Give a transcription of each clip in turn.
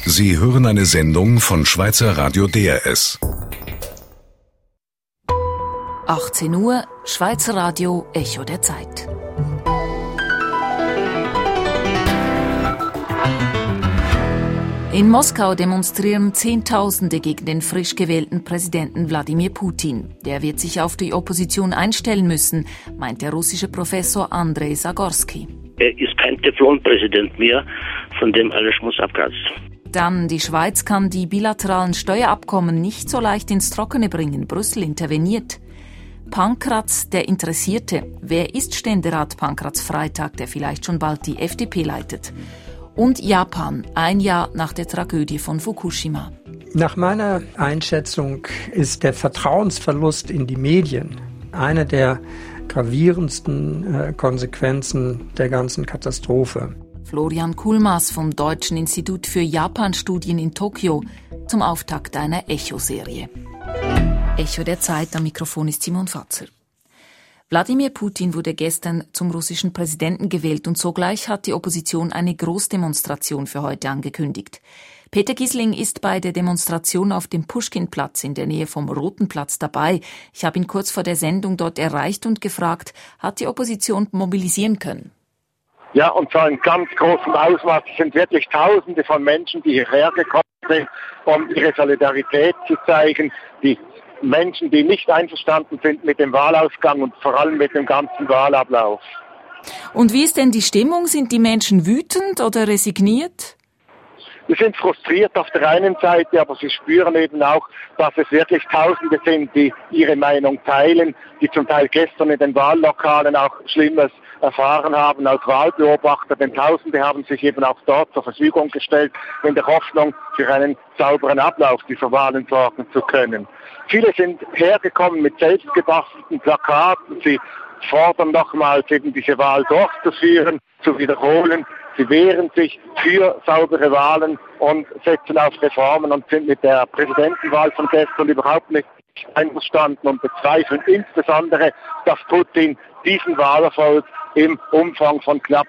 Sie hören eine Sendung von Schweizer Radio DRS. 18 Uhr, Schweizer Radio, Echo der Zeit. In Moskau demonstrieren Zehntausende gegen den frisch gewählten Präsidenten Wladimir Putin. Der wird sich auf die Opposition einstellen müssen, meint der russische Professor Andrei Zagorski. Er ist kein Teflonpräsident mehr, von dem aller Schmutz abkratzt. Dann, die Schweiz kann die bilateralen Steuerabkommen nicht so leicht ins Trockene bringen. Brüssel interveniert. Pankratz, der Interessierte. Wer ist Ständerat Pankratz Freitag, der vielleicht schon bald die FDP leitet? Und Japan, ein Jahr nach der Tragödie von Fukushima. Nach meiner Einschätzung ist der Vertrauensverlust in die Medien eine der gravierendsten Konsequenzen der ganzen Katastrophe. Florian Kuhlmaß vom Deutschen Institut für Japan-Studien in Tokio zum Auftakt einer Echo-Serie. Echo der Zeit, am Mikrofon ist Simon Fatzer. Wladimir Putin wurde gestern zum russischen Präsidenten gewählt und sogleich hat die Opposition eine Großdemonstration für heute angekündigt. Peter Gisling ist bei der Demonstration auf dem Puschkinplatz in der Nähe vom Roten Platz dabei. Ich habe ihn kurz vor der Sendung dort erreicht und gefragt, hat die Opposition mobilisieren können? Ja, und zwar in ganz großem Ausmaß. Es sind wirklich Tausende von Menschen, die hierher gekommen sind, um ihre Solidarität zu zeigen. Die Menschen, die nicht einverstanden sind mit dem Wahlausgang und vor allem mit dem ganzen Wahlablauf. Und wie ist denn die Stimmung? Sind die Menschen wütend oder resigniert? Sie sind frustriert auf der einen Seite, aber sie spüren eben auch, dass es wirklich Tausende sind, die ihre Meinung teilen, die zum Teil gestern in den Wahllokalen auch Schlimmes erfahren haben als Wahlbeobachter, denn Tausende haben sich eben auch dort zur Verfügung gestellt, in der Hoffnung, für einen sauberen Ablauf dieser Wahlen sorgen zu können. Viele sind hergekommen mit selbstgebastelten Plakaten, sie fordern nochmals eben diese Wahl durchzuführen, zu wiederholen. Sie wehren sich für saubere Wahlen und setzen auf Reformen und sind mit der Präsidentenwahl von gestern überhaupt nicht einverstanden und bezweifeln insbesondere, dass Putin diesen Wahlerfolg im Umfang von knapp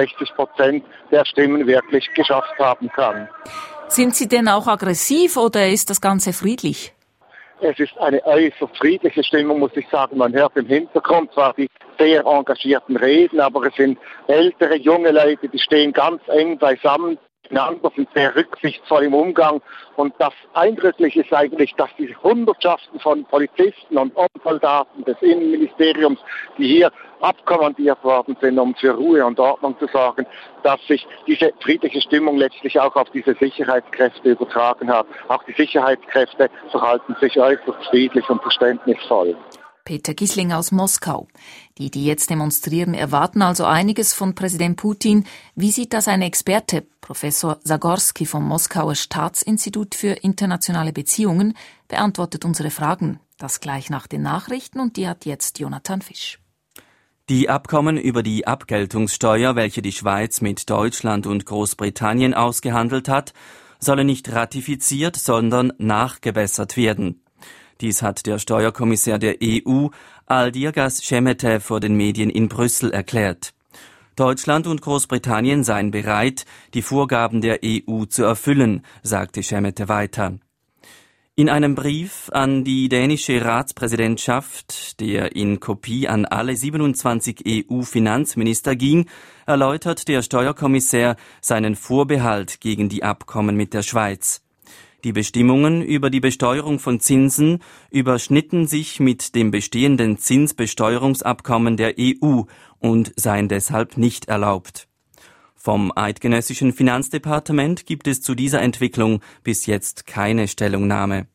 64% der Stimmen wirklich geschafft haben kann. Sind Sie denn auch aggressiv oder ist das Ganze friedlich? Es ist eine äußerst friedliche Stimmung, muss ich sagen. Man hört im Hintergrund zwar die sehr engagierten Reden, aber es sind ältere, junge Leute, die stehen ganz eng beisammen. Miteinander, sind sehr rücksichtsvoll im Umgang. Und das Eindrückliche ist eigentlich, dass die Hundertschaften von Polizisten und Soldaten des Innenministeriums, die hier abkommandiert worden sind, um für Ruhe und Ordnung zu sorgen, dass sich diese friedliche Stimmung letztlich auch auf diese Sicherheitskräfte übertragen hat. Auch die Sicherheitskräfte verhalten sich äußerst friedlich und verständnisvoll. Peter Gisling aus Moskau. Die jetzt demonstrieren, erwarten also einiges von Präsident Putin. Wie sieht das ein Experte, Professor Zagorski vom Moskauer Staatsinstitut für internationale Beziehungen, beantwortet unsere Fragen. Das gleich nach den Nachrichten und die hat jetzt Jonathan Fisch. Die Abkommen über die Abgeltungssteuer, welche die Schweiz mit Deutschland und Großbritannien ausgehandelt hat, sollen nicht ratifiziert, sondern nachgebessert werden. Dies hat der Steuerkommissär der EU, Aldirgas Şemete, vor den Medien in Brüssel erklärt. Deutschland und Großbritannien seien bereit, die Vorgaben der EU zu erfüllen, sagte Şemete weiter. In einem Brief an die dänische Ratspräsidentschaft, der in Kopie an alle 27 EU-Finanzminister ging, erläutert der Steuerkommissär seinen Vorbehalt gegen die Abkommen mit der Schweiz. Die Bestimmungen über die Besteuerung von Zinsen überschnitten sich mit dem bestehenden Zinsbesteuerungsabkommen der EU und seien deshalb nicht erlaubt. Vom eidgenössischen Finanzdepartement gibt es zu dieser Entwicklung bis jetzt keine Stellungnahme.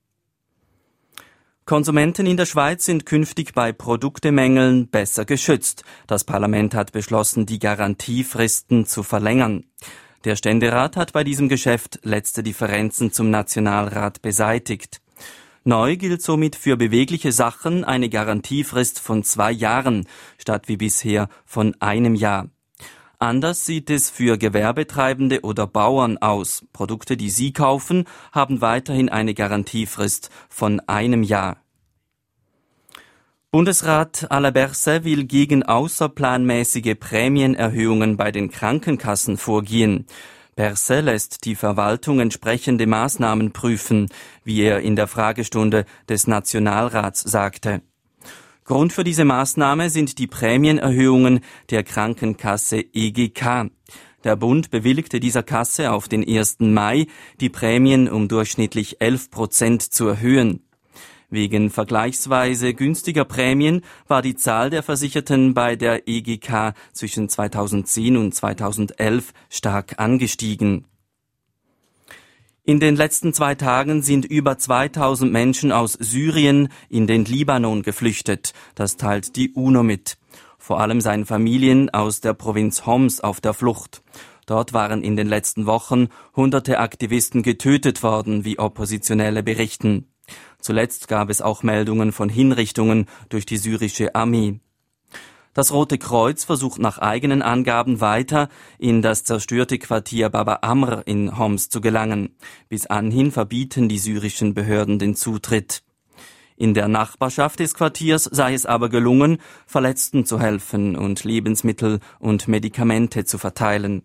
Konsumenten in der Schweiz sind künftig bei Produktemängeln besser geschützt. Das Parlament hat beschlossen, die Garantiefristen zu verlängern. Der Ständerat hat bei diesem Geschäft letzte Differenzen zum Nationalrat beseitigt. Neu gilt somit für bewegliche Sachen eine Garantiefrist von 2 Jahren, statt wie bisher von 1 Jahr. Anders sieht es für Gewerbetreibende oder Bauern aus. Produkte, die sie kaufen, haben weiterhin eine Garantiefrist von 1 Jahr. Bundesrat Alaberse will gegen außerplanmäßige Prämienerhöhungen bei den Krankenkassen vorgehen. Berse lässt die Verwaltung entsprechende Maßnahmen prüfen, wie er in der Fragestunde des Nationalrats sagte. Grund für diese Maßnahme sind die Prämienerhöhungen der Krankenkasse EGK. Der Bund bewilligte dieser Kasse auf den 1. Mai, die Prämien um durchschnittlich 11% zu erhöhen. Wegen vergleichsweise günstiger Prämien war die Zahl der Versicherten bei der EGK zwischen 2010 und 2011 stark angestiegen. In den letzten 2 Tagen sind über 2000 Menschen aus Syrien in den Libanon geflüchtet. Das teilt die UNO mit. Vor allem seien Familien aus der Provinz Homs auf der Flucht. Dort waren in den letzten Wochen hunderte Aktivisten getötet worden, wie Oppositionelle berichten. Zuletzt gab es auch Meldungen von Hinrichtungen durch die syrische Armee. Das Rote Kreuz versucht nach eigenen Angaben weiter in das zerstörte Quartier Baba Amr in Homs zu gelangen. Bis anhin verbieten die syrischen Behörden den Zutritt. In der Nachbarschaft des Quartiers sei es aber gelungen, Verletzten zu helfen und Lebensmittel und Medikamente zu verteilen.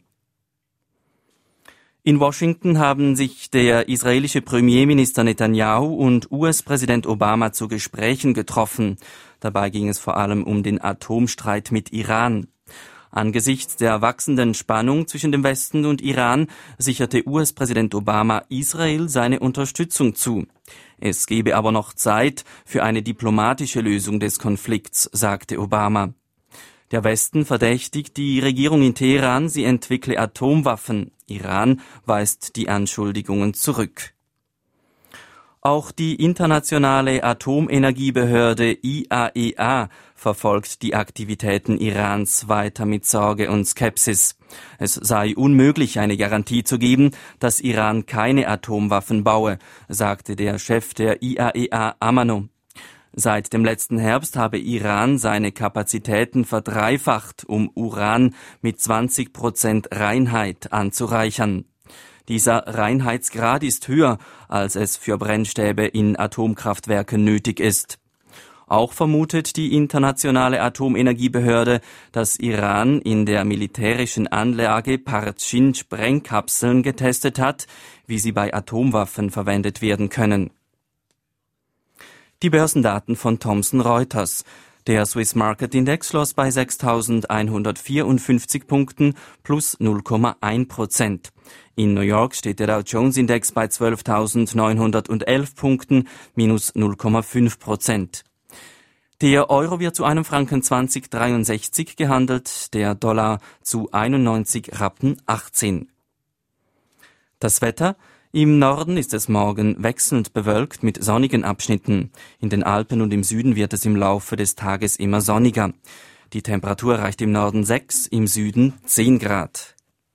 In Washington haben sich der israelische Premierminister Netanyahu und US-Präsident Obama zu Gesprächen getroffen. Dabei ging es vor allem um den Atomstreit mit Iran. Angesichts der wachsenden Spannung zwischen dem Westen und Iran sicherte US-Präsident Obama Israel seine Unterstützung zu. Es gebe aber noch Zeit für eine diplomatische Lösung des Konflikts, sagte Obama. Der Westen verdächtigt die Regierung in Teheran, sie entwickle Atomwaffen. Iran weist die Anschuldigungen zurück. Auch die internationale Atomenergiebehörde IAEA verfolgt die Aktivitäten Irans weiter mit Sorge und Skepsis. Es sei unmöglich, eine Garantie zu geben, dass Iran keine Atomwaffen baue, sagte der Chef der IAEA Amano. Seit dem letzten Herbst habe Iran seine Kapazitäten verdreifacht, um Uran mit 20% Reinheit anzureichern. Dieser Reinheitsgrad ist höher, als es für Brennstäbe in Atomkraftwerken nötig ist. Auch vermutet die internationale Atomenergiebehörde, dass Iran in der militärischen Anlage Parchin Sprengkapseln getestet hat, wie sie bei Atomwaffen verwendet werden können. Die Börsendaten von Thomson Reuters. Der Swiss Market Index schloss bei 6.154 Punkten plus 0,1%. In New York steht der Dow Jones Index bei 12.911 Punkten minus 0,5%. Der Euro wird zu einem Franken 20,63 gehandelt, der Dollar zu 91 Rappen 18. Das Wetter: Im Norden ist es morgen wechselnd bewölkt mit sonnigen Abschnitten. In den Alpen und im Süden wird es im Laufe des Tages immer sonniger. Die Temperatur erreicht im Norden 6, im Süden 10 Grad.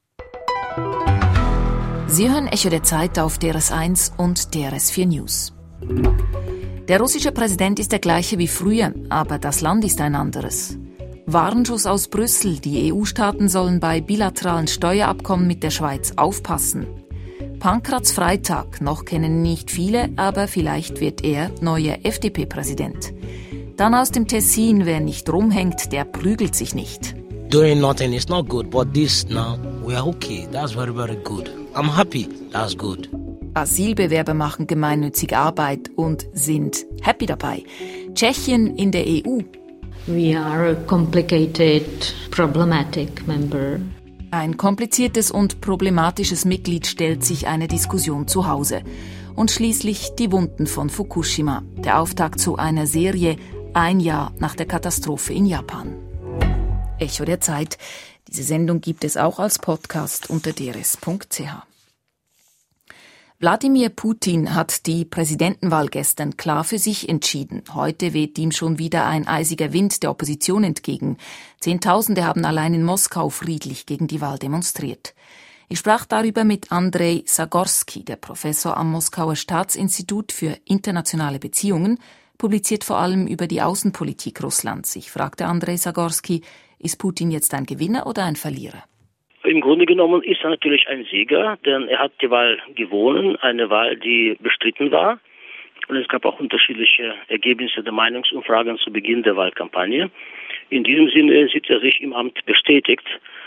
Sie hören Echo der Zeit auf DRS1 und DRS4 News. Der russische Präsident ist der gleiche wie früher, aber das Land ist ein anderes. Warnschuss aus Brüssel: Die EU-Staaten sollen bei bilateralen Steuerabkommen mit der Schweiz aufpassen. Pankraz Freitag: Noch kennen nicht viele, aber vielleicht wird er neuer FDP-Präsident. Dann aus dem Tessin: Wer nicht rumhängt, der prügelt sich nicht. Doing nothing is not good, but this now, we are okay. That's very, very good. I'm happy. That's good. Asylbewerber machen gemeinnützige Arbeit und sind happy dabei. Tschechien in der EU. We are a complicated, problematic member. Ein kompliziertes und problematisches Mitglied stellt sich eine Diskussion zu Hause. Und schließlich die Wunden von Fukushima. Der Auftakt zu einer Serie, ein Jahr nach der Katastrophe in Japan. Echo der Zeit. Diese Sendung gibt es auch als Podcast unter drs.ch. Wladimir Putin hat die Präsidentenwahl gestern klar für sich entschieden. Heute weht ihm schon wieder ein eisiger Wind der Opposition entgegen. Zehntausende haben allein in Moskau friedlich gegen die Wahl demonstriert. Ich sprach darüber mit Andrei Zagorski, der Professor am Moskauer Staatsinstitut für internationale Beziehungen, publiziert vor allem über die Außenpolitik Russlands. Ich fragte Andrei Zagorski: Ist Putin jetzt ein Gewinner oder ein Verlierer? Im Grunde genommen ist er natürlich ein Sieger, denn er hat die Wahl gewonnen, eine Wahl, die bestritten war. Und es gab auch unterschiedliche Ergebnisse der Meinungsumfragen zu Beginn der Wahlkampagne. In diesem Sinne sieht er sich im Amt bestätigt.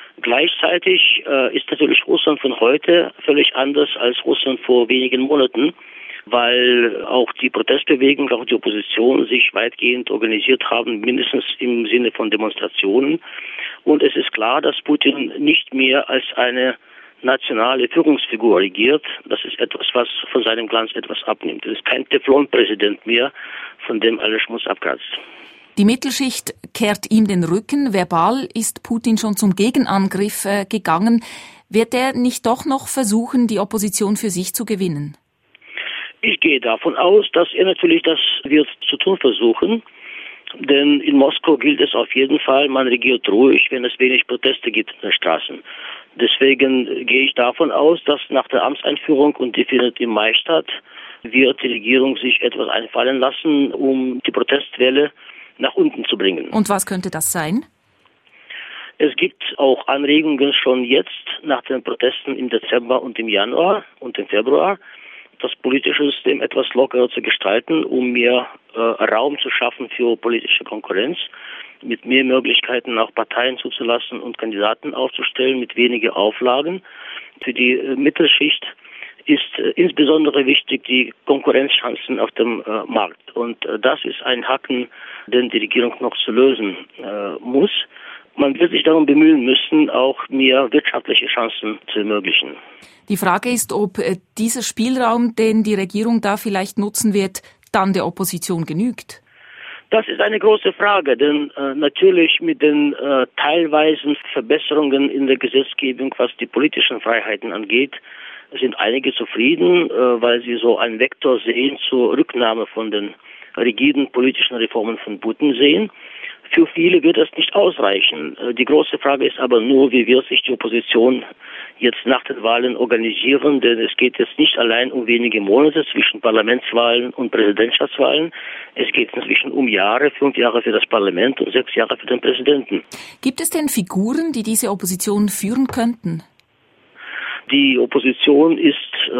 Gleichzeitig ist natürlich Russland von heute völlig anders als Russland vor wenigen Monaten, weil auch die Protestbewegung, auch die Opposition sich weitgehend organisiert haben, mindestens im Sinne von Demonstrationen. Und es ist klar, dass Putin nicht mehr als eine nationale Führungsfigur regiert. Das ist etwas, was von seinem Glanz etwas abnimmt. Es ist kein Teflon-Präsident mehr, von dem alles Schmutz abkratzt. Die Mittelschicht kehrt ihm den Rücken. Verbal ist Putin schon zum Gegenangriff gegangen. Wird er nicht doch noch versuchen, die Opposition für sich zu gewinnen? Ich gehe davon aus, dass er natürlich das wird zu tun versuchen. Denn in Moskau gilt es auf jeden Fall, man regiert ruhig, wenn es wenig Proteste gibt in den Straßen. Deswegen gehe ich davon aus, dass nach der Amtseinführung, und die findet im Mai statt, wird die Regierung sich etwas einfallen lassen, um die Protestwelle nach unten zu bringen. Und was könnte das sein? Es gibt auch Anregungen schon jetzt nach den Protesten im Dezember und im Januar und im Februar, das politische System etwas lockerer zu gestalten, um mehr Raum zu schaffen für politische Konkurrenz, mit mehr Möglichkeiten auch Parteien zuzulassen und Kandidaten aufzustellen, mit weniger Auflagen. Für die Mittelschicht ist insbesondere wichtig die Konkurrenzchancen auf dem Markt. Und das ist ein Haken, den die Regierung noch zu lösen muss. Man wird sich darum bemühen müssen, auch mehr wirtschaftliche Chancen zu ermöglichen. Die Frage ist, ob dieser Spielraum, den die Regierung da vielleicht nutzen wird, dann der Opposition genügt. Das ist eine große Frage, denn natürlich mit den teilweisen Verbesserungen in der Gesetzgebung, was die politischen Freiheiten angeht, sind einige zufrieden, weil sie so einen Vektor sehen zur Rücknahme von den rigiden politischen Reformen von Putin sehen. Für viele wird das nicht ausreichen. Die große Frage ist aber nur, wie wird sich die Opposition jetzt nach den Wahlen organisieren, denn es geht jetzt nicht allein um wenige Monate zwischen Parlamentswahlen und Präsidentschaftswahlen. Es geht inzwischen um Jahre, 5 Jahre für das Parlament und 6 Jahre für den Präsidenten. Gibt es denn Figuren, die diese Opposition führen könnten? Die Opposition ist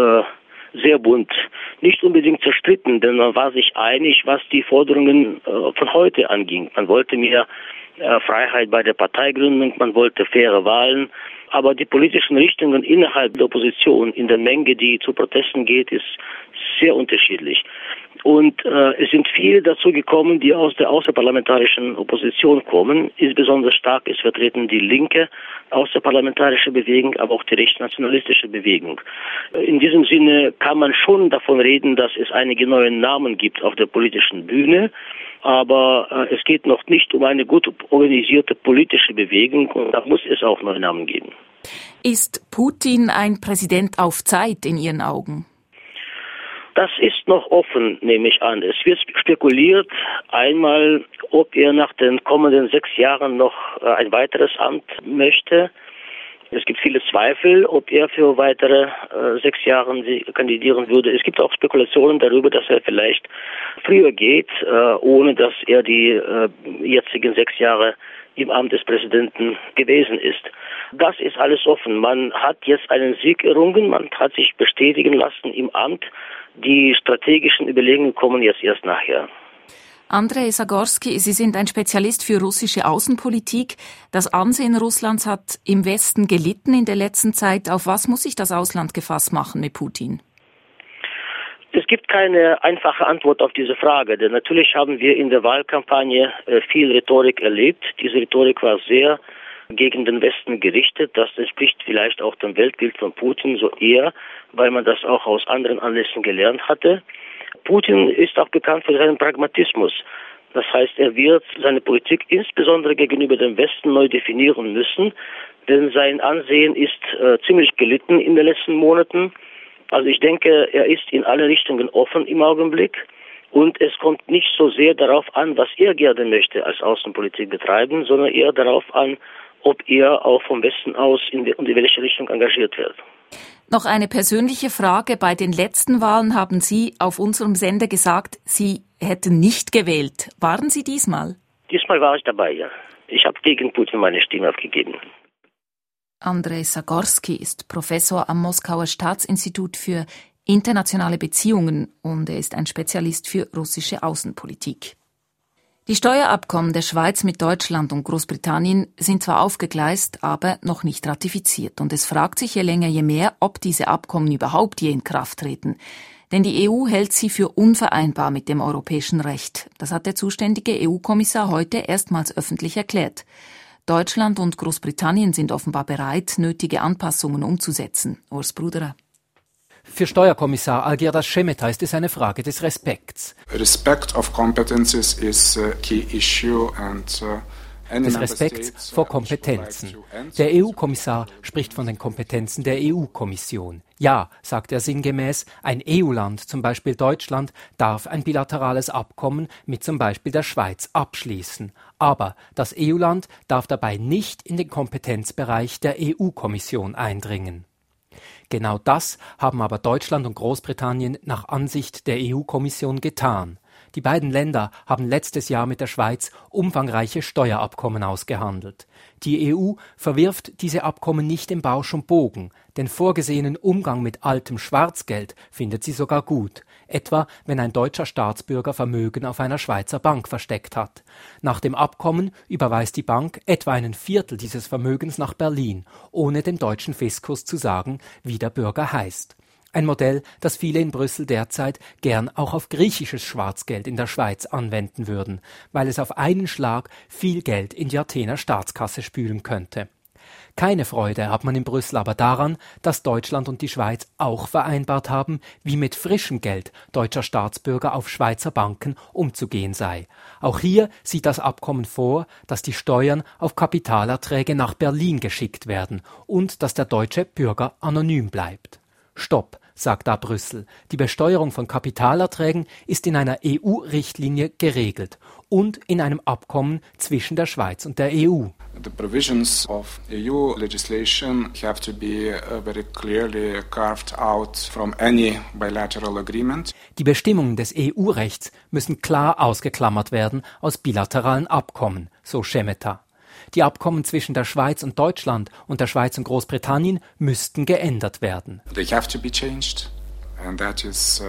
sehr bunt. Nicht unbedingt zerstritten, denn man war sich einig, was die Forderungen von heute anging. Man wollte mehr Freiheit bei der Parteigründung, man wollte faire Wahlen, aber die politischen Richtungen innerhalb der Opposition in der Menge, die zu Protesten geht, ist sehr unterschiedlich. Und es sind viele dazu gekommen, die aus der außerparlamentarischen Opposition kommen. Insbesondere stark ist vertreten die linke außerparlamentarische Bewegung, aber auch die rechtsnationalistische Bewegung. In diesem Sinne kann man schon davon reden, dass es einige neue Namen gibt auf der politischen Bühne. Aber es geht noch nicht um eine gut organisierte politische Bewegung und da muss es auch neue Namen geben. Ist Putin ein Präsident auf Zeit in Ihren Augen? Das ist noch offen, nehme ich an. Es wird spekuliert, einmal, ob er nach den kommenden 6 Jahren noch ein weiteres Amt möchte. Es gibt viele Zweifel, ob er für weitere 6 Jahre kandidieren würde. Es gibt auch Spekulationen darüber, dass er vielleicht früher geht, ohne dass er die jetzigen 6 Jahre im Amt des Präsidenten gewesen ist. Das ist alles offen. Man hat jetzt einen Sieg errungen, man hat sich bestätigen lassen im Amt. Die strategischen Überlegungen kommen jetzt erst nachher. Andrej Zagorski, Sie sind ein Spezialist für russische Außenpolitik. Das Ansehen Russlands hat im Westen gelitten in der letzten Zeit. Auf was muss sich das Ausland gefasst machen mit Putin? Es gibt keine einfache Antwort auf diese Frage, denn natürlich haben wir in der Wahlkampagne viel Rhetorik erlebt. Diese Rhetorik war sehr gegen den Westen gerichtet. Das entspricht vielleicht auch dem Weltbild von Putin so eher, weil man das auch aus anderen Anlässen gelernt hatte. Putin ist auch bekannt für seinen Pragmatismus. Das heißt, er wird seine Politik insbesondere gegenüber dem Westen neu definieren müssen, denn sein Ansehen ist ziemlich gelitten in den letzten Monaten. Also ich denke, er ist in alle Richtungen offen im Augenblick und es kommt nicht so sehr darauf an, was er gerne möchte als Außenpolitik betreiben, sondern eher darauf an, ob er auch vom Westen aus in welche Richtung engagiert wird. Noch eine persönliche Frage. Bei den letzten Wahlen haben Sie auf unserem Sender gesagt, Sie hätten nicht gewählt. Waren Sie diesmal? Diesmal war ich dabei, ja. Ich habe gegen Putin meine Stimme abgegeben. Andrej Zagorski ist Professor am Moskauer Staatsinstitut für internationale Beziehungen und er ist ein Spezialist für russische Außenpolitik. Die Steuerabkommen der Schweiz mit Deutschland und Großbritannien sind zwar aufgegleist, aber noch nicht ratifiziert. Und es fragt sich je länger je mehr, ob diese Abkommen überhaupt je in Kraft treten. Denn die EU hält sie für unvereinbar mit dem europäischen Recht. Das hat der zuständige EU-Kommissar heute erstmals öffentlich erklärt. Deutschland und Großbritannien sind offenbar bereit, nötige Anpassungen umzusetzen. Urs Bruderer. Für Steuerkommissar Algirdas Šemeta ist es eine Frage des Respekts. Respect of competences is a key issue and des Respekts vor Kompetenzen. Der EU-Kommissar spricht von den Kompetenzen der EU-Kommission. Ja, sagt er sinngemäß, ein EU-Land, zum Beispiel Deutschland, darf ein bilaterales Abkommen mit zum Beispiel der Schweiz abschließen. Aber das EU-Land darf dabei nicht in den Kompetenzbereich der EU-Kommission eindringen. Genau das haben aber Deutschland und Großbritannien nach Ansicht der EU-Kommission getan. Die beiden Länder haben letztes Jahr mit der Schweiz umfangreiche Steuerabkommen ausgehandelt. Die EU verwirft diese Abkommen nicht im Bausch und Bogen. Den vorgesehenen Umgang mit altem Schwarzgeld findet sie sogar gut. Etwa, wenn ein deutscher Staatsbürger Vermögen auf einer Schweizer Bank versteckt hat. Nach dem Abkommen überweist die Bank etwa 1/4 dieses Vermögens nach Berlin, ohne dem deutschen Fiskus zu sagen, wie der Bürger heißt. Ein Modell, das viele in Brüssel derzeit gern auch auf griechisches Schwarzgeld in der Schweiz anwenden würden, weil es auf einen Schlag viel Geld in die Athener Staatskasse spülen könnte. Keine Freude hat man in Brüssel aber daran, dass Deutschland und die Schweiz auch vereinbart haben, wie mit frischem Geld deutscher Staatsbürger auf Schweizer Banken umzugehen sei. Auch hier sieht das Abkommen vor, dass die Steuern auf Kapitalerträge nach Berlin geschickt werden und dass der deutsche Bürger anonym bleibt. Stopp, sagt da Brüssel. Die Besteuerung von Kapitalerträgen ist in einer EU-Richtlinie geregelt und in einem Abkommen zwischen der Schweiz und der EU. The provisions of EU legislation have to be very clearly carved out from any bilateral agreement. Die Bestimmungen des EU-Rechts müssen klar ausgeklammert werden aus bilateralen Abkommen, so Šemeta. Die Abkommen zwischen der Schweiz und Deutschland und der Schweiz und Großbritannien müssten geändert werden. They have to be changed, and that is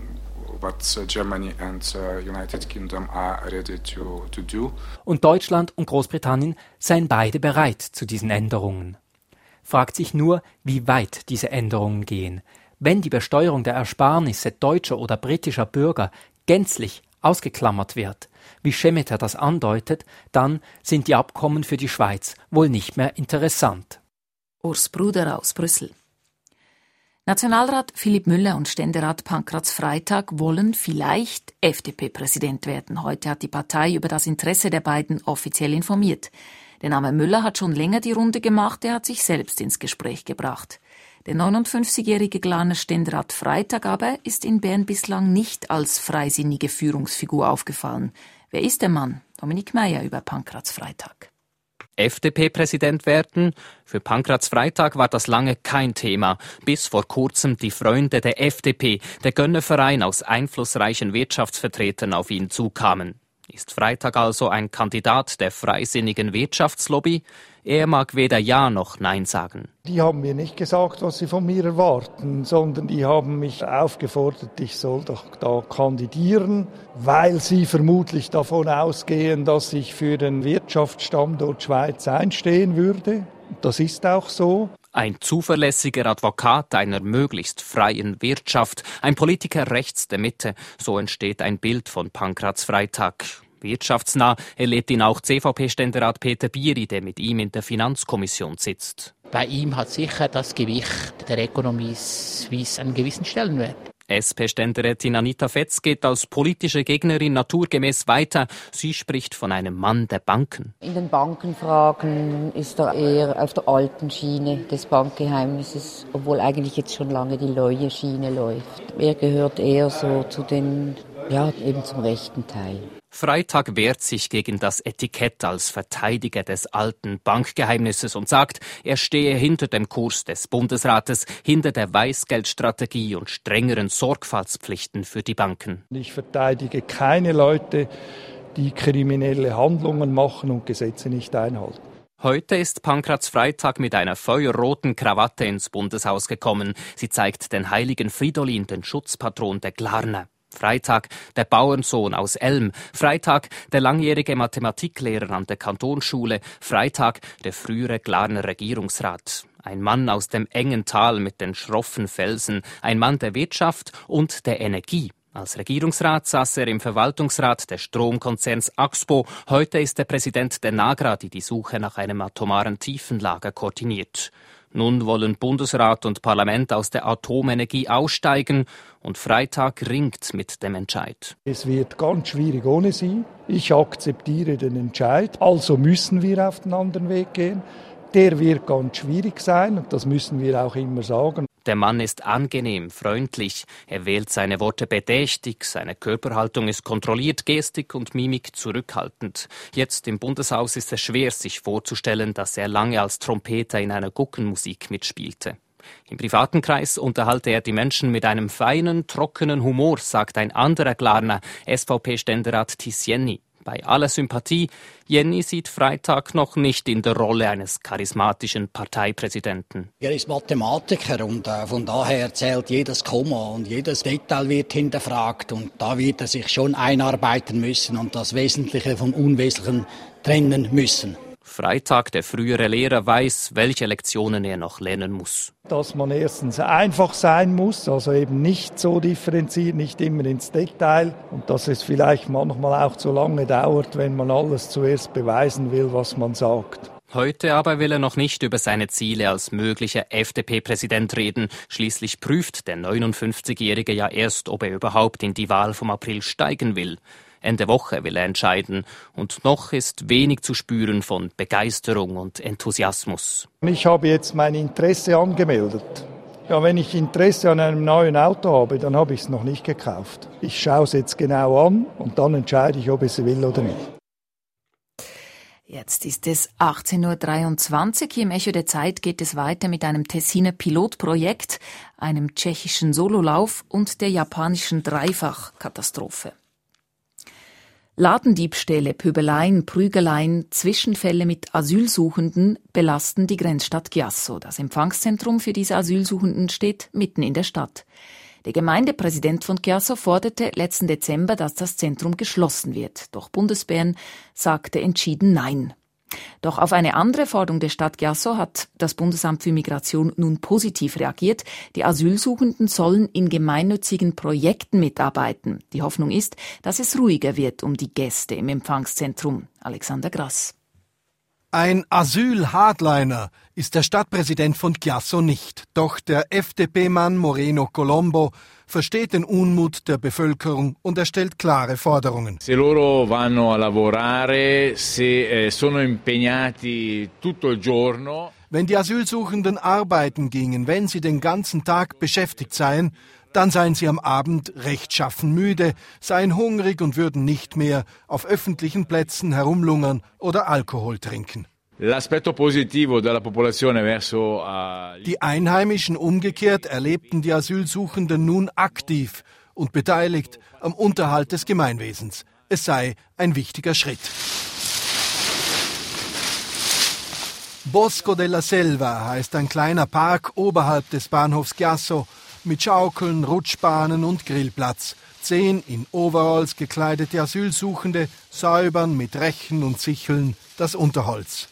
what Germany and United Kingdom are ready to do. Und Deutschland und Großbritannien seien beide bereit zu diesen Änderungen. Fragt sich nur, wie weit diese Änderungen gehen. Wenn die Besteuerung der Ersparnisse deutscher oder britischer Bürger gänzlich ausgeklammert wird, wie Šemeta das andeutet, dann sind die Abkommen für die Schweiz wohl nicht mehr interessant. Urs Bruder aus Brüssel. Nationalrat Philipp Müller und Ständerat Pankratz Freytag wollen vielleicht FDP-Präsident werden. Heute hat die Partei über das Interesse der beiden offiziell informiert. Der Name Müller hat schon länger die Runde gemacht, er hat sich selbst ins Gespräch gebracht. Der 59-jährige Glarner Ständerat Freytag aber ist in Bern bislang nicht als freisinnige Führungsfigur aufgefallen. Wer ist der Mann? Dominik Meyer über Pankratz Freytag. FDP-Präsident werden? Für Pankratz Freytag war das lange kein Thema, bis vor kurzem die Freunde der FDP, der Gönnerverein aus einflussreichen Wirtschaftsvertretern, auf ihn zukamen. Ist Freytag also ein Kandidat der freisinnigen Wirtschaftslobby? Er mag weder Ja noch Nein sagen. Die haben mir nicht gesagt, was sie von mir erwarten, sondern die haben mich aufgefordert, ich soll doch da kandidieren, weil sie vermutlich davon ausgehen, dass ich für den Wirtschaftsstandort Schweiz einstehen würde. Das ist auch so. Ein zuverlässiger Advokat einer möglichst freien Wirtschaft, ein Politiker rechts der Mitte, so entsteht ein Bild von Pankratz Freytag. Wirtschaftsnah erlebt ihn auch CVP-Ständerat Peter Bieri, der mit ihm in der Finanzkommission sitzt. Bei ihm hat sicher das Gewicht der Ökonomie Suisse einen gewissen Stellenwert. SP-Ständerätin Anita Fetz geht als politische Gegnerin naturgemäß weiter. Sie spricht von einem Mann der Banken. In den Bankenfragen ist er eher auf der alten Schiene des Bankgeheimnisses, obwohl eigentlich jetzt schon lange die neue Schiene läuft. Er gehört eher so zu den, eben zum rechten Teil. Freytag wehrt sich gegen das Etikett als Verteidiger des alten Bankgeheimnisses und sagt, er stehe hinter dem Kurs des Bundesrates, hinter der Weißgeldstrategie und strengeren Sorgfaltspflichten für die Banken. Ich verteidige keine Leute, die kriminelle Handlungen machen und Gesetze nicht einhalten. Heute ist Pankratz Freytag mit einer feuerroten Krawatte ins Bundeshaus gekommen. Sie zeigt den heiligen Fridolin, den Schutzpatron der Glarner. Freitag der Bauernsohn aus Elm, Freitag der langjährige Mathematiklehrer an der Kantonsschule, Freitag der frühere Glarner Regierungsrat. Ein Mann aus dem engen Tal mit den schroffen Felsen, ein Mann der Wirtschaft und der Energie. Als Regierungsrat saß er im Verwaltungsrat des Stromkonzerns Axpo. Heute ist er Präsident der NAGRA, die die Suche nach einem atomaren Tiefenlager koordiniert. Nun wollen Bundesrat und Parlament aus der Atomenergie aussteigen und Freitag ringt mit dem Entscheid. Es wird ganz schwierig ohne sie. Ich akzeptiere den Entscheid, also müssen wir auf den anderen Weg gehen. Der wird ganz schwierig sein und das müssen wir auch immer sagen. Der Mann ist angenehm, freundlich. Er wählt seine Worte bedächtig, seine Körperhaltung ist kontrolliert, Gestik und Mimik zurückhaltend. Jetzt im Bundeshaus ist es schwer, sich vorzustellen, dass er lange als Trompeter in einer Guggenmusik mitspielte. Im privaten Kreis unterhalte er die Menschen mit einem feinen, trockenen Humor, sagt ein anderer Glarner, SVP-Ständerat Tiscienny. Bei aller Sympathie, Jenny sieht Freitag noch nicht in der Rolle eines charismatischen Parteipräsidenten. Er ist Mathematiker und von daher zählt jedes Komma und jedes Detail wird hinterfragt. Und da wird er sich schon einarbeiten müssen und das Wesentliche vom Unwesentlichen trennen müssen. Freitag, der frühere Lehrer, weiß, welche Lektionen er noch lernen muss. Dass man erstens einfach sein muss, also eben nicht so differenziert, nicht immer ins Detail und dass es vielleicht manchmal auch zu lange dauert, wenn man alles zuerst beweisen will, was man sagt. Heute aber will er noch nicht über seine Ziele als möglicher FDP-Präsident reden. Schließlich prüft der 59-Jährige ja erst, ob er überhaupt in die Wahl vom April steigen will. Ende Woche will er entscheiden und noch ist wenig zu spüren von Begeisterung und Enthusiasmus. Ich habe jetzt mein Interesse angemeldet. Ja, wenn ich Interesse an einem neuen Auto habe, dann habe ich es noch nicht gekauft. Ich schaue es jetzt genau an und dann entscheide ich, ob ich es will oder nicht. Jetzt ist es 18.23 Uhr. Im Echo der Zeit geht es weiter mit einem Tessiner Pilotprojekt, einem tschechischen Sololauf und der japanischen Dreifachkatastrophe. Ladendiebstähle, Pöbeleien, Prügeleien, Zwischenfälle mit Asylsuchenden belasten die Grenzstadt Chiasso. Das Empfangszentrum für diese Asylsuchenden steht mitten in der Stadt. Der Gemeindepräsident von Chiasso forderte letzten Dezember, dass das Zentrum geschlossen wird. Doch Bundesbern sagte entschieden Nein. Doch auf eine andere Forderung der Stadt Chiasso hat das Bundesamt für Migration nun positiv reagiert. Die Asylsuchenden sollen in gemeinnützigen Projekten mitarbeiten. Die Hoffnung ist, dass es ruhiger wird um die Gäste im Empfangszentrum. Alexander Grass. Ein Asyl-Hardliner ist der Stadtpräsident von Chiasso nicht. Doch der FDP-Mann Moreno Colombo versteht den Unmut der Bevölkerung und er stellt klare Forderungen. Se loro vanno a lavorare, se sono impegnati tutto il giorno. Wenn die Asylsuchenden arbeiten gingen, wenn sie den ganzen Tag beschäftigt seien, dann seien sie am Abend rechtschaffen müde, seien hungrig und würden nicht mehr auf öffentlichen Plätzen herumlungern oder Alkohol trinken. L'aspetto positivo della popolazione verso Die Einheimischen umgekehrt erlebten die Asylsuchenden nun aktiv und beteiligt am Unterhalt des Gemeinwesens. Es sei ein wichtiger Schritt. Bosco della Selva heißt ein kleiner Park oberhalb des Bahnhofs Chiasso mit Schaukeln, Rutschbahnen und Grillplatz. 10 in Overalls gekleidete Asylsuchende säubern mit Rechen und Sicheln das Unterholz.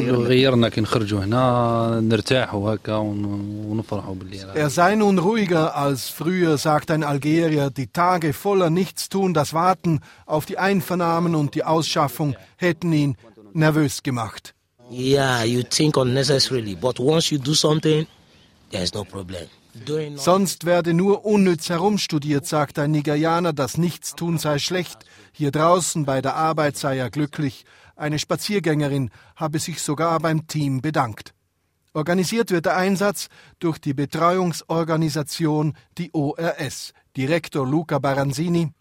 Er sei nun ruhiger als früher, sagt ein Algerier. Die Tage voller Nichtstun, das Warten auf die Einvernahmen und die Ausschaffung hätten ihn nervös gemacht. Yeah, you think unnecessarily, but once you do something, there's no problem. Sonst werde nur unnütz herumstudiert, sagt ein Nigerianer, das Nichtstun sei schlecht. Hier draußen bei der Arbeit sei er glücklich. Eine Spaziergängerin habe sich sogar beim Team bedankt. Organisiert wird der Einsatz durch die Betreuungsorganisation, die ORS. Direktor Luca Baranzini.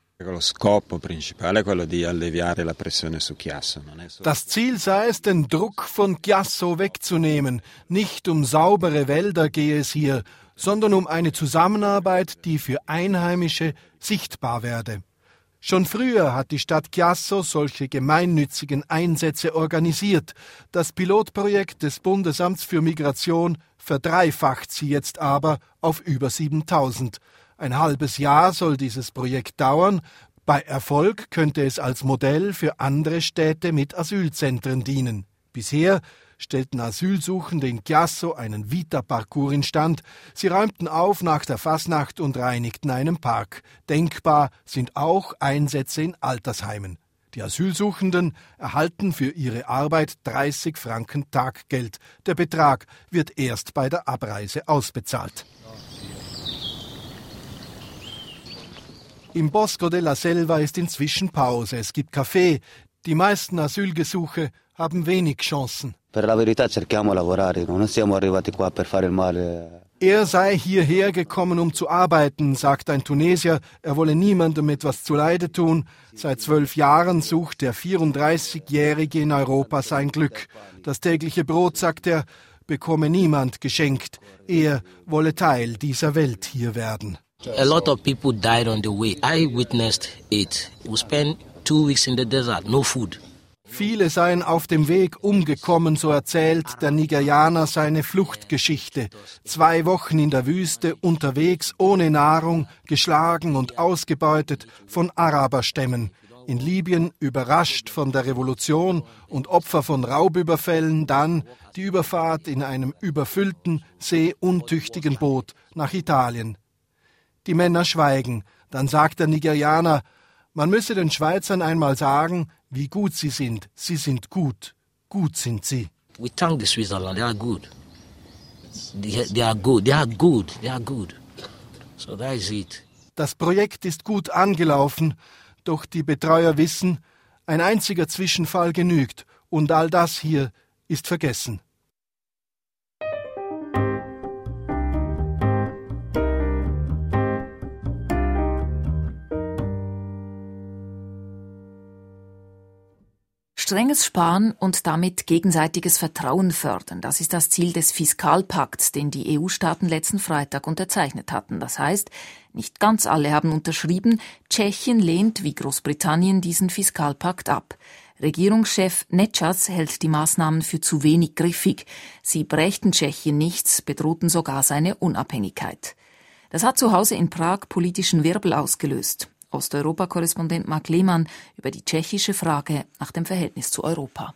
Das Ziel sei es, den Druck von Chiasso wegzunehmen. Nicht um saubere Wälder gehe es hier, sondern um eine Zusammenarbeit, die für Einheimische sichtbar werde. Schon früher hat die Stadt Chiasso solche gemeinnützigen Einsätze organisiert. Das Pilotprojekt des Bundesamts für Migration verdreifacht sie jetzt aber auf über 7.000. Ein halbes Jahr soll dieses Projekt dauern. Bei Erfolg könnte es als Modell für andere Städte mit Asylzentren dienen. Bisher stellten Asylsuchende in Chiasso einen Vita-Parcours instand. Sie räumten auf nach der Fasnacht und reinigten einen Park. Denkbar sind auch Einsätze in Altersheimen. Die Asylsuchenden erhalten für ihre Arbeit 30 Franken Taggeld. Der Betrag wird erst bei der Abreise ausbezahlt. Im Bosco della Selva ist inzwischen Pause. Es gibt Kaffee. Die meisten Asylgesuche haben wenig Chancen. Er sei hierher gekommen, um zu arbeiten, sagt ein Tunesier. Er wolle niemandem etwas zuleide tun. Seit 12 Jahren sucht der 34-Jährige in Europa sein Glück. Das tägliche Brot, sagt er, bekomme niemand geschenkt. Er wolle Teil dieser Welt hier werden. A lot of people died on the way. I witnessed it. We spent 2 weeks in the desert, no food. Viele seien auf dem Weg umgekommen, so erzählt der Nigerianer seine Fluchtgeschichte. 2 Wochen in der Wüste, unterwegs, ohne Nahrung, geschlagen und ausgebeutet von Araberstämmen. In Libyen überrascht von der Revolution und Opfer von Raubüberfällen, dann die Überfahrt in einem überfüllten, seeuntüchtigen Boot nach Italien. Die Männer schweigen. Dann sagt der Nigerianer, man müsse den Schweizern einmal sagen, wie gut sie sind. Sie sind gut. Gut sind sie. We thank the Switzerland. They are good. They are good. They are good. They are good. So that is it. Das Projekt ist gut angelaufen, doch die Betreuer wissen, ein einziger Zwischenfall genügt und all das hier ist vergessen. Strenges Sparen und damit gegenseitiges Vertrauen fördern, das ist das Ziel des Fiskalpakts, den die EU-Staaten letzten Freitag unterzeichnet hatten. Das heißt, nicht ganz alle haben unterschrieben. Tschechien lehnt wie Großbritannien diesen Fiskalpakt ab. Regierungschef Nečas hält die Maßnahmen für zu wenig griffig. Sie brächten Tschechien nichts, bedrohten sogar seine Unabhängigkeit. Das hat zu Hause in Prag politischen Wirbel ausgelöst. Osteuropa-Korrespondent Marc Lehmann über die tschechische Frage nach dem Verhältnis zu Europa.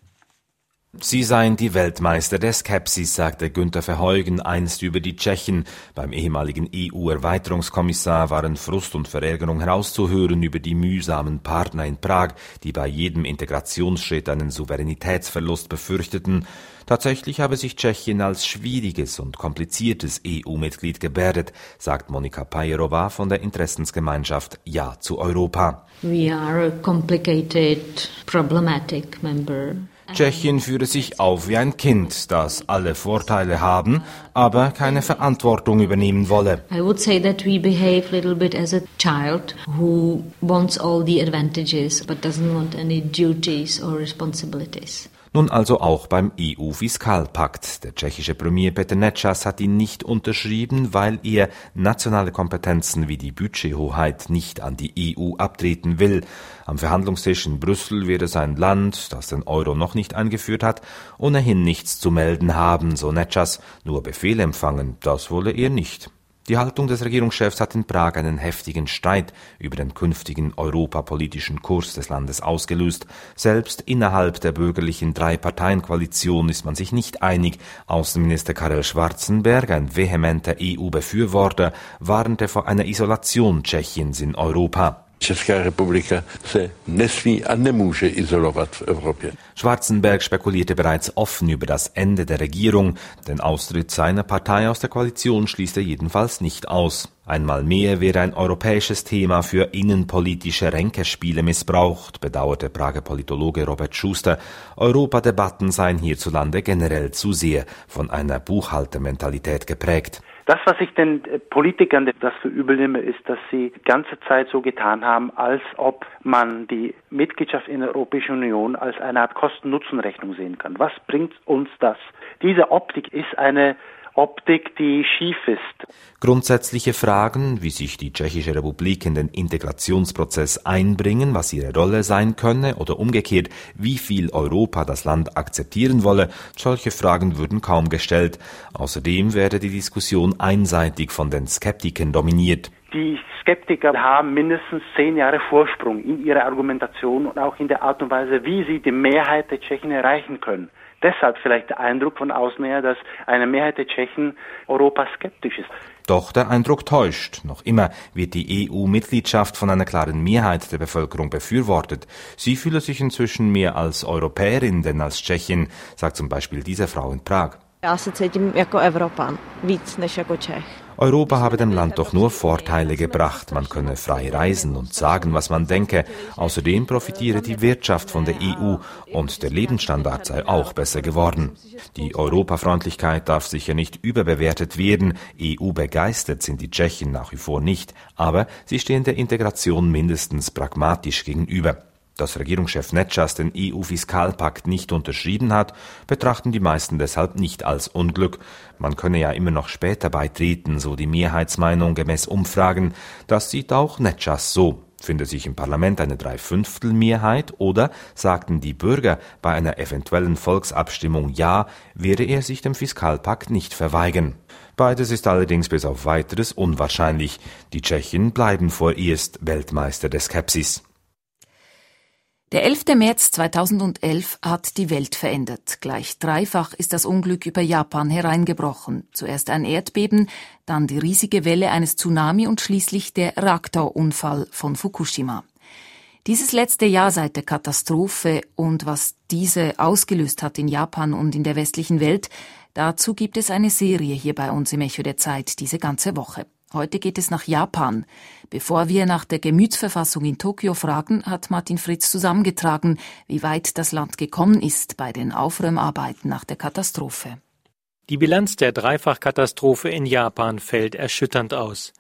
Sie seien die Weltmeister der Skepsis, sagte Günther Verheugen einst über die Tschechen. Beim ehemaligen EU-Erweiterungskommissar waren Frust und Verärgerung herauszuhören über die mühsamen Partner in Prag, die bei jedem Integrationsschritt einen Souveränitätsverlust befürchteten. Tatsächlich habe sich Tschechien als schwieriges und kompliziertes EU-Mitglied gebärdet, sagt Monika Pajerova von der Interessensgemeinschaft Ja zu Europa. We are a complicated, problematic member. Tschechien führe sich auf wie ein Kind, das alle Vorteile haben, aber keine Verantwortung übernehmen wolle. I would say that we behave a little bit as a child who wants all the advantages but doesn't want any duties or responsibilities. Nun also auch beim EU-Fiskalpakt. Der tschechische Premier Petr Nečas hat ihn nicht unterschrieben, weil er nationale Kompetenzen wie die Budgethoheit nicht an die EU abtreten will. Am Verhandlungstisch in Brüssel werde sein Land, das den Euro noch nicht eingeführt hat, ohnehin nichts zu melden haben, so Nečas. Nur Befehle empfangen, das wolle er nicht. Die Haltung des Regierungschefs hat in Prag einen heftigen Streit über den künftigen europapolitischen Kurs des Landes ausgelöst. Selbst innerhalb der bürgerlichen 3-Parteien-Koalition ist man sich nicht einig. Außenminister Karel Schwarzenberg, ein vehementer EU-Befürworter, warnte vor einer Isolation Tschechiens in Europa. Česká republika se nesmí a nemůže izolovat v Evropě. Schwarzenberg spekulierte bereits offen über das Ende der Regierung. Den Austritt seiner Partei aus der Koalition schließt er jedenfalls nicht aus. Einmal mehr wäre ein europäisches Thema für innenpolitische Ränkespiele missbraucht, bedauerte Prager Politologe Robert Schuster. Europadebatten seien hierzulande generell zu sehr von einer Buchhaltermentalität geprägt. Das, was ich den Politikern das für übel nehme, ist, dass sie die ganze Zeit so getan haben, als ob man die Mitgliedschaft in der Europäischen Union als eine Art Kosten-Nutzen-Rechnung sehen kann. Was bringt uns das? Diese Optik ist eine Optik, die schief ist. Grundsätzliche Fragen, wie sich die Tschechische Republik in den Integrationsprozess einbringen, was ihre Rolle sein könne oder umgekehrt, wie viel Europa das Land akzeptieren wolle, solche Fragen würden kaum gestellt. Außerdem werde die Diskussion einseitig von den Skeptikern dominiert. Die Skeptiker haben mindestens 10 Jahre Vorsprung in ihrer Argumentation und auch in der Art und Weise, wie sie die Mehrheit der Tschechen erreichen können. Deshalb vielleicht der Eindruck von außen her, dass eine Mehrheit der Tschechen Europa skeptisch ist. Doch der Eindruck täuscht. Noch immer wird die EU-Mitgliedschaft von einer klaren Mehrheit der Bevölkerung befürwortet. Sie fühle sich inzwischen mehr als Europäerin denn als Tschechin, sagt zum Beispiel diese Frau in Prag. Europa habe dem Land doch nur Vorteile gebracht. Man könne frei reisen und sagen, was man denke. Außerdem profitiere die Wirtschaft von der EU und der Lebensstandard sei auch besser geworden. Die Europafreundlichkeit darf sicher nicht überbewertet werden. EU-begeistert sind die Tschechen nach wie vor nicht. Aber sie stehen der Integration mindestens pragmatisch gegenüber. Dass Regierungschef Nečas den EU-Fiskalpakt nicht unterschrieben hat, betrachten die meisten deshalb nicht als Unglück. Man könne ja immer noch später beitreten, so die Mehrheitsmeinung gemäß Umfragen. Das sieht auch Nečas so. Finde sich im Parlament eine 3/5 oder sagten die Bürger bei einer eventuellen Volksabstimmung Ja, werde er sich dem Fiskalpakt nicht verweigern. Beides ist allerdings bis auf Weiteres unwahrscheinlich. Die Tschechen bleiben vorerst Weltmeister der Skepsis. Der 11. März 2011 hat die Welt verändert. Gleich dreifach ist das Unglück über Japan hereingebrochen. Zuerst ein Erdbeben, dann die riesige Welle eines Tsunami und schließlich der Reaktorunfall von Fukushima. Dieses letzte Jahr seit der Katastrophe und was diese ausgelöst hat in Japan und in der westlichen Welt, dazu gibt es eine Serie hier bei uns im Echo der Zeit diese ganze Woche. Heute geht es nach Japan. Bevor wir nach der Gemütsverfassung in Tokio fragen, hat Martin Fritz zusammengetragen, wie weit das Land gekommen ist bei den Aufräumarbeiten nach der Katastrophe. Die Bilanz der Dreifachkatastrophe in Japan fällt erschütternd aus.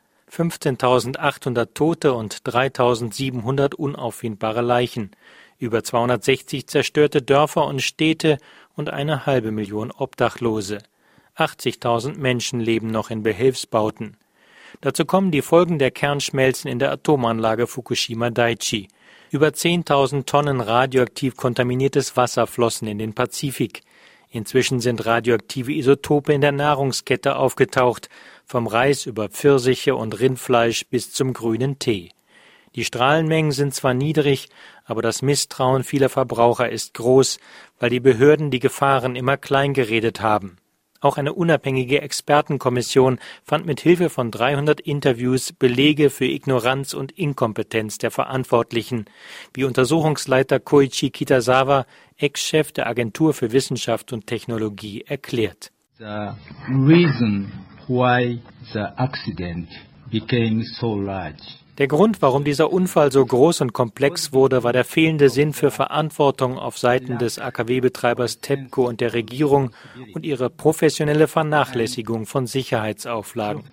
15.800 Tote und 3.700 unauffindbare Leichen, über 260 zerstörte Dörfer und Städte und 500.000 Obdachlose. 80.000 Menschen leben noch in Behelfsbauten. Dazu kommen die Folgen der Kernschmelzen in der Atomanlage Fukushima Daiichi. Über 10.000 Tonnen radioaktiv kontaminiertes Wasser flossen in den Pazifik. Inzwischen sind radioaktive Isotope in der Nahrungskette aufgetaucht, vom Reis über Pfirsiche und Rindfleisch bis zum grünen Tee. Die Strahlenmengen sind zwar niedrig, aber das Misstrauen vieler Verbraucher ist groß, weil die Behörden die Gefahren immer kleingeredet haben. Auch eine unabhängige Expertenkommission fand mit Hilfe von 300 Interviews Belege für Ignoranz und Inkompetenz der Verantwortlichen, wie Untersuchungsleiter Koichi Kitazawa, Ex-Chef der Agentur für Wissenschaft und Technologie, erklärt. The reason why the accident became so large. Der Grund, warum dieser Unfall so groß und komplex wurde, war der fehlende Sinn für Verantwortung auf Seiten des AKW-Betreibers TEPCO und der Regierung und ihre professionelle Vernachlässigung von Sicherheitsauflagen.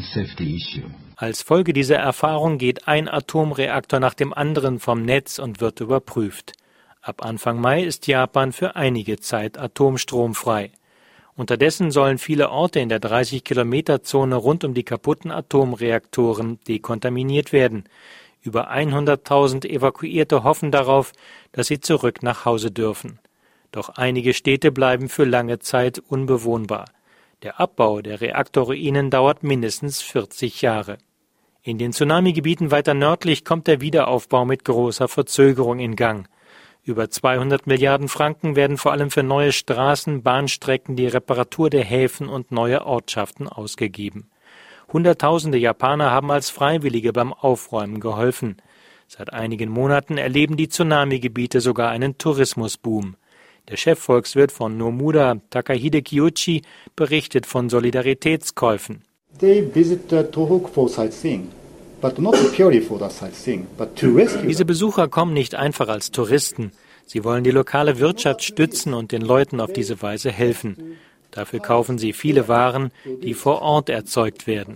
Als Folge dieser Erfahrung geht ein Atomreaktor nach dem anderen vom Netz und wird überprüft. Ab Anfang Mai ist Japan für einige Zeit atomstromfrei. Unterdessen sollen viele Orte in der 30-Kilometer-Zone rund um die kaputten Atomreaktoren dekontaminiert werden. Über 100.000 Evakuierte hoffen darauf, dass sie zurück nach Hause dürfen. Doch einige Städte bleiben für lange Zeit unbewohnbar. Der Abbau der Reaktorruinen dauert mindestens 40 Jahre. In den Tsunami-Gebieten weiter nördlich kommt der Wiederaufbau mit großer Verzögerung in Gang. Über 200 Milliarden Franken werden vor allem für neue Straßen, Bahnstrecken, die Reparatur der Häfen und neue Ortschaften ausgegeben. Hunderttausende Japaner haben als Freiwillige beim Aufräumen geholfen. Seit einigen Monaten erleben die Tsunami-Gebiete sogar einen Tourismusboom. Der Chefvolkswirt von Nomura, Takahide Kiyoshi, berichtet von Solidaritätskäufen. They visited Tohoku for sightseeing. Diese Besucher kommen nicht einfach als Touristen. Sie wollen die lokale Wirtschaft stützen und den Leuten auf diese Weise helfen. Dafür kaufen sie viele Waren, die vor Ort erzeugt werden.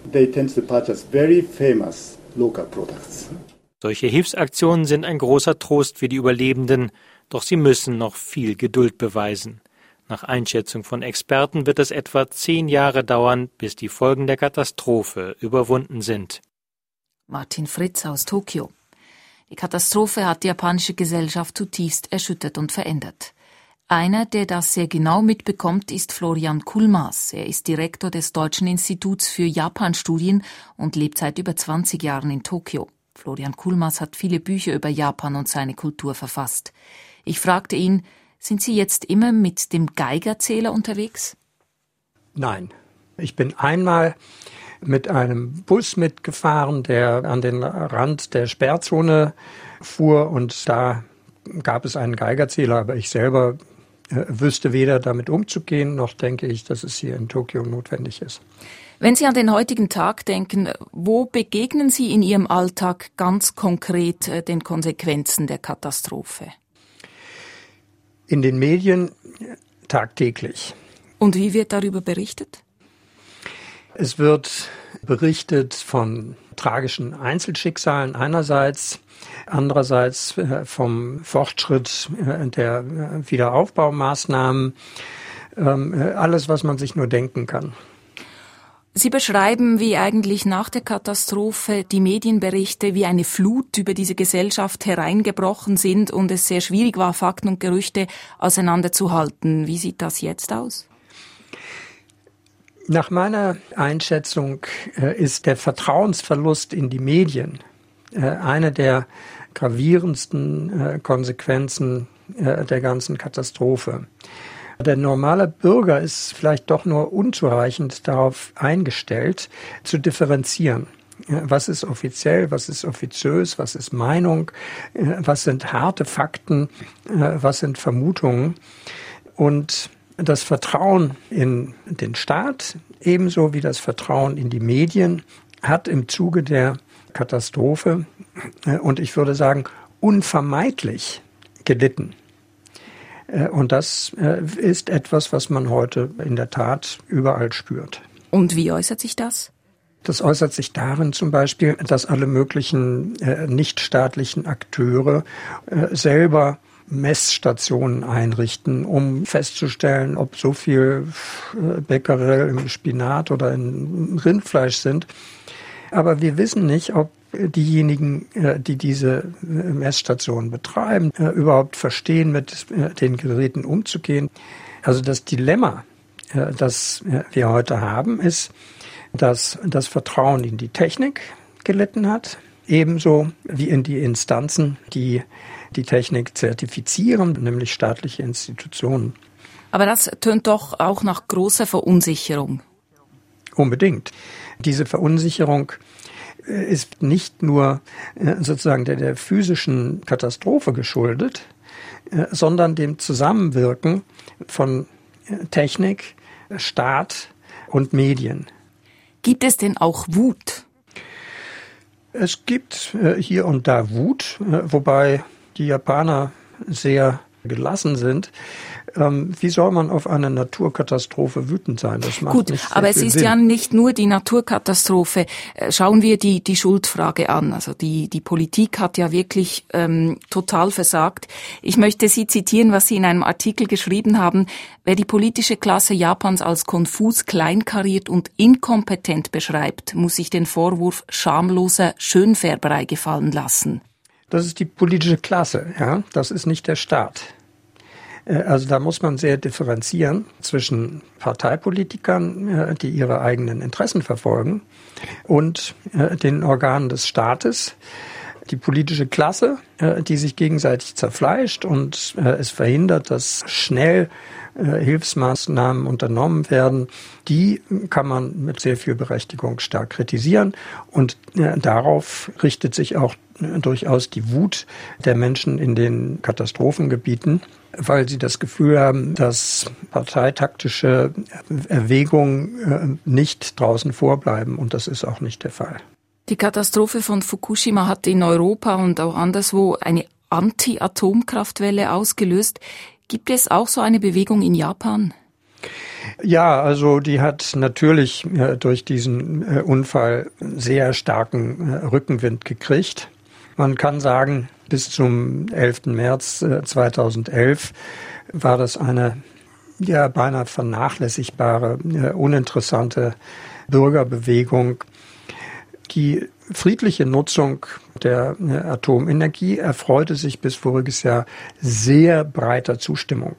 Solche Hilfsaktionen sind ein großer Trost für die Überlebenden, doch sie müssen noch viel Geduld beweisen. Nach Einschätzung von Experten wird es etwa 10 Jahre dauern, bis die Folgen der Katastrophe überwunden sind. Martin Fritz aus Tokio. Die Katastrophe hat die japanische Gesellschaft zutiefst erschüttert und verändert. Einer, der das sehr genau mitbekommt, ist Florian Kulmaß. Er ist Direktor des Deutschen Instituts für Japanstudien und lebt seit über 20 Jahren in Tokio. Florian Kulmaß hat viele Bücher über Japan und seine Kultur verfasst. Ich fragte ihn, sind Sie jetzt immer mit dem Geigerzähler unterwegs? Nein. Ich bin einmal mit einem Bus mitgefahren, der an den Rand der Sperrzone fuhr, und da gab es einen Geigerzähler, aber ich selber wüsste weder damit umzugehen, noch denke ich, dass es hier in Tokio notwendig ist. Wenn Sie an den heutigen Tag denken, wo begegnen Sie in Ihrem Alltag ganz konkret den Konsequenzen der Katastrophe? In den Medien tagtäglich. Und wie wird darüber berichtet? Es wird berichtet von tragischen Einzelschicksalen einerseits, andererseits vom Fortschritt der Wiederaufbaumaßnahmen, alles, was man sich nur denken kann. Sie beschreiben, wie eigentlich nach der Katastrophe die Medienberichte wie eine Flut über diese Gesellschaft hereingebrochen sind und es sehr schwierig war, Fakten und Gerüchte auseinanderzuhalten. Wie sieht das jetzt aus? Nach meiner Einschätzung ist der Vertrauensverlust in die Medien eine der gravierendsten Konsequenzen der ganzen Katastrophe. Der normale Bürger ist vielleicht doch nur unzureichend darauf eingestellt, zu differenzieren. Was ist offiziell, was ist offiziös, was ist Meinung, was sind harte Fakten, was sind Vermutungen. Und das Vertrauen in den Staat, ebenso wie das Vertrauen in die Medien, hat im Zuge der Katastrophe, und ich würde sagen, unvermeidlich gelitten. Und das ist etwas, was man heute in der Tat überall spürt. Und wie äußert sich das? Das äußert sich darin zum Beispiel, dass alle möglichen nichtstaatlichen Akteure selber Messstationen einrichten, um festzustellen, ob so viel Becquerel im Spinat oder im Rindfleisch sind. Aber wir wissen nicht, ob diejenigen, die diese Messstationen betreiben, überhaupt verstehen, mit den Geräten umzugehen. Also das Dilemma, das wir heute haben, ist, dass das Vertrauen in die Technik gelitten hat, ebenso wie in die Instanzen, die die Technik zertifizieren, nämlich staatliche Institutionen. Aber das tönt doch auch nach großer Verunsicherung. Unbedingt. Diese Verunsicherung ist nicht nur sozusagen der physischen Katastrophe geschuldet, sondern dem Zusammenwirken von Technik, Staat und Medien. Gibt es denn auch Wut? Es gibt hier und da Wut, wobei die Japaner sehr gelassen sind. Wie soll man auf eine Naturkatastrophe wütend sein? Das macht Gut, nicht aber es viel ist Sinn. ja nicht nur die Naturkatastrophe. Schauen wir die Schuldfrage an. Also die Politik hat ja wirklich total versagt. Ich möchte Sie zitieren, was Sie in einem Artikel geschrieben haben. Wer die politische Klasse Japans als konfus, kleinkariert und inkompetent beschreibt, muss sich den Vorwurf schamloser Schönfärberei gefallen lassen. Das ist die politische Klasse, ja. Das ist nicht der Staat. Also da muss man sehr differenzieren zwischen Parteipolitikern, die ihre eigenen Interessen verfolgen, und den Organen des Staates. Die politische Klasse, die sich gegenseitig zerfleischt und es verhindert, dass schnell Hilfsmaßnahmen unternommen werden, die kann man mit sehr viel Berechtigung stark kritisieren. Und darauf richtet sich auch durchaus die Wut der Menschen in den Katastrophengebieten, weil sie das Gefühl haben, dass parteitaktische Erwägungen nicht draußen vorbleiben. Und das ist auch nicht der Fall. Die Katastrophe von Fukushima hat in Europa und auch anderswo eine Anti-Atomkraftwelle ausgelöst. Gibt es auch so eine Bewegung in Japan? Ja, also die hat natürlich durch diesen Unfall sehr starken Rückenwind gekriegt. Man kann sagen, bis zum 11. März 2011 war das eine beinahe vernachlässigbare, uninteressante Bürgerbewegung. Die friedliche Nutzung der Atomenergie erfreute sich bis voriges Jahr sehr breiter Zustimmung.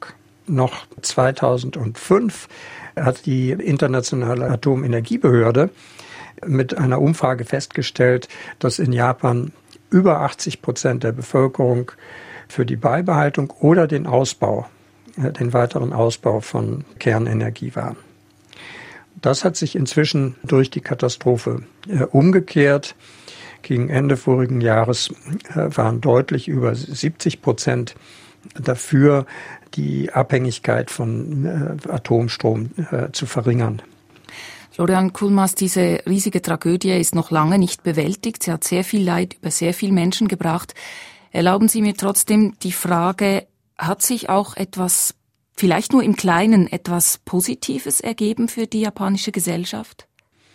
noch 2005 hat die Internationale Atomenergiebehörde mit einer Umfrage festgestellt, dass in Japan über 80% der Bevölkerung für die Beibehaltung oder den weiteren Ausbau von Kernenergie waren. Das hat sich inzwischen durch die Katastrophe umgekehrt. Gegen Ende vorigen Jahres waren deutlich über 70% dafür, die Abhängigkeit von Atomstrom zu verringern. Florian Kulmas, diese riesige Tragödie ist noch lange nicht bewältigt. Sie hat sehr viel Leid über sehr viele Menschen gebracht. Erlauben Sie mir trotzdem die Frage, hat sich auch etwas, vielleicht nur im Kleinen, etwas Positives ergeben für die japanische Gesellschaft?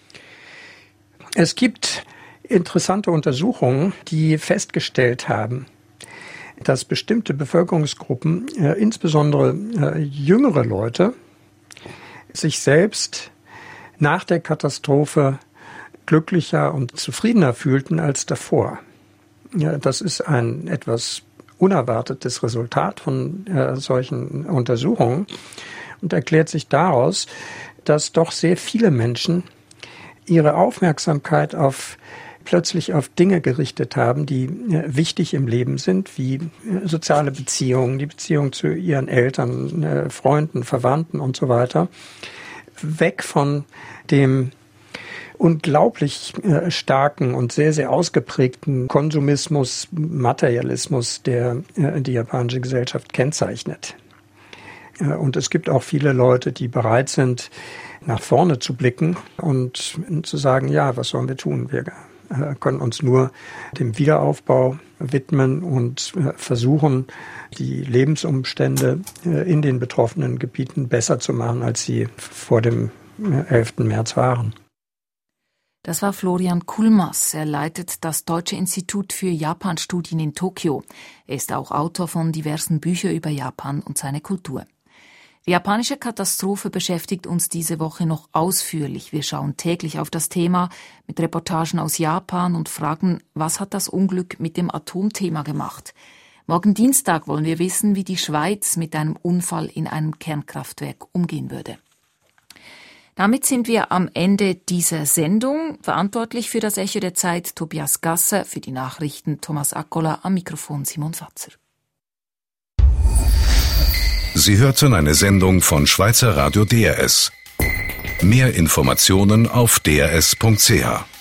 Es gibt interessante Untersuchungen, die festgestellt haben, dass bestimmte Bevölkerungsgruppen, insbesondere jüngere Leute, sich selbst nach der Katastrophe glücklicher und zufriedener fühlten als davor. Ja, das ist ein etwas unerwartetes Resultat von solchen Untersuchungen und erklärt sich daraus, dass doch sehr viele Menschen ihre Aufmerksamkeit plötzlich auf Dinge gerichtet haben, die wichtig im Leben sind, wie soziale Beziehungen, die Beziehung zu ihren Eltern, Freunden, Verwandten und so weiter, weg von dem unglaublich starken und sehr, sehr ausgeprägten Konsumismus, Materialismus, der die japanische Gesellschaft kennzeichnet. Und es gibt auch viele Leute, die bereit sind, nach vorne zu blicken und zu sagen, ja, was sollen wir tun? Wir können uns nur dem Wiederaufbau widmen und versuchen, die Lebensumstände in den betroffenen Gebieten besser zu machen, als sie vor dem 11. März waren. Das war Florian Kulmas. Er leitet das Deutsche Institut für Japanstudien in Tokio. Er ist auch Autor von diversen Büchern über Japan und seine Kultur. Die japanische Katastrophe beschäftigt uns diese Woche noch ausführlich. Wir schauen täglich auf das Thema mit Reportagen aus Japan und fragen, was hat das Unglück mit dem Atomthema gemacht? Morgen Dienstag wollen wir wissen, wie die Schweiz mit einem Unfall in einem Kernkraftwerk umgehen würde. Damit sind wir am Ende dieser Sendung. Verantwortlich für das Echo der Zeit Tobias Gasser, für die Nachrichten Thomas Accola, am Mikrofon Simon Fatzer. Sie hörten eine Sendung von Schweizer Radio DRS. Mehr Informationen auf drs.ch.